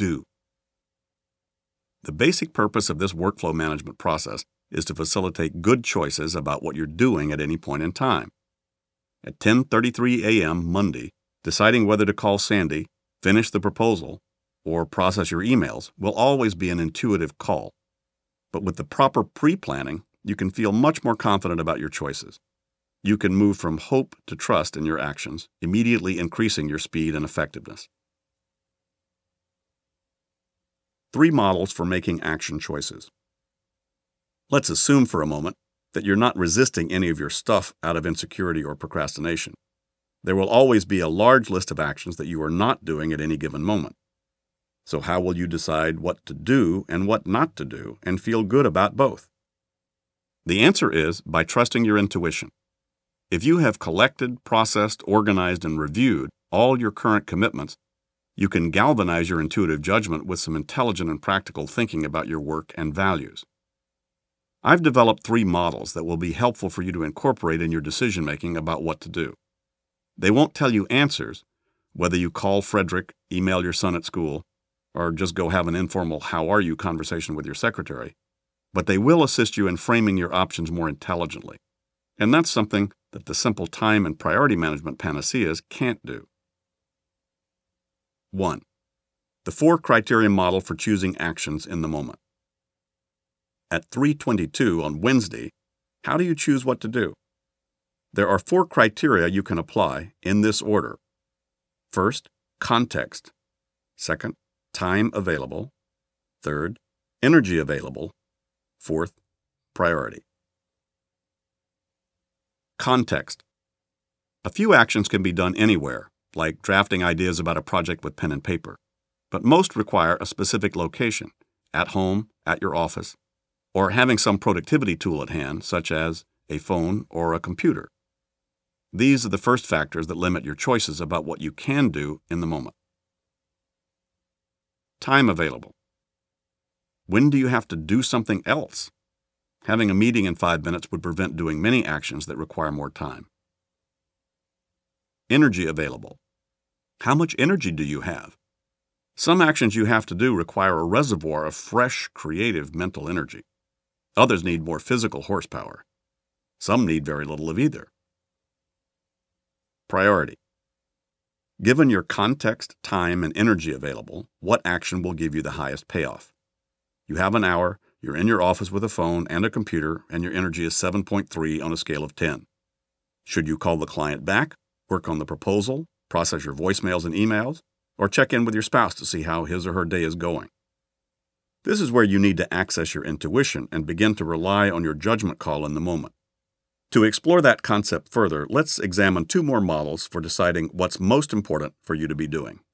do. The basic purpose of this workflow management process is to facilitate good choices about what you're doing at any point in time. At 10:33 a.m. Monday, deciding whether to call Sandy, finish the proposal, or process your emails will always be an intuitive call. But with the proper pre-planning, you can feel much more confident about your choices. You can move from hope to trust in your actions, immediately increasing your speed and effectiveness. 3 models for making action choices. Let's assume for a moment that you're not resisting any of your stuff out of insecurity or procrastination. There will always be a large list of actions that you are not doing at any given moment. So how will you decide what to do and what not to do and feel good about both? The answer is by trusting your intuition. If you have collected, processed, organized, and reviewed all your current commitments, you can galvanize your intuitive judgment with some intelligent and practical thinking about your work and values. I've developed 3 models that will be helpful for you to incorporate in your decision-making about what to do. They won't tell you answers, whether you call Frederick, email your son at school, or just go have an informal "how are you" conversation with your secretary, but they will assist you in framing your options more intelligently. And that's something that the simple time and priority management panaceas can't do. 1. The 4 criteria model for choosing actions in the moment. At 3:22 on Wednesday, how do you choose what to do? There are 4 criteria you can apply in this order. First, context. Second, time available. Third, energy available. Fourth, priority. Context. A few actions can be done anywhere, like drafting ideas about a project with pen and paper, but most require a specific location, at home, at your office, or having some productivity tool at hand, such as a phone or a computer. These are the first factors that limit your choices about what you can do in the moment. Time available. When do you have to do something else? Having a meeting in 5 minutes would prevent doing many actions that require more time. Energy available. How much energy do you have? Some actions you have to do require a reservoir of fresh, creative mental energy. Others need more physical horsepower. Some need very little of either. Priority. Given your context, time, and energy available, what action will give you the highest payoff? You have an hour, you're in your office with a phone and a computer, and your energy is 7.3 on a scale of 10. Should you call the client back, work on the proposal, process your voicemails and emails, or check in with your spouse to see how his or her day is going? This is where you need to access your intuition and begin to rely on your judgment call in the moment. To explore that concept further, let's examine 2 more models for deciding what's most important for you to be doing.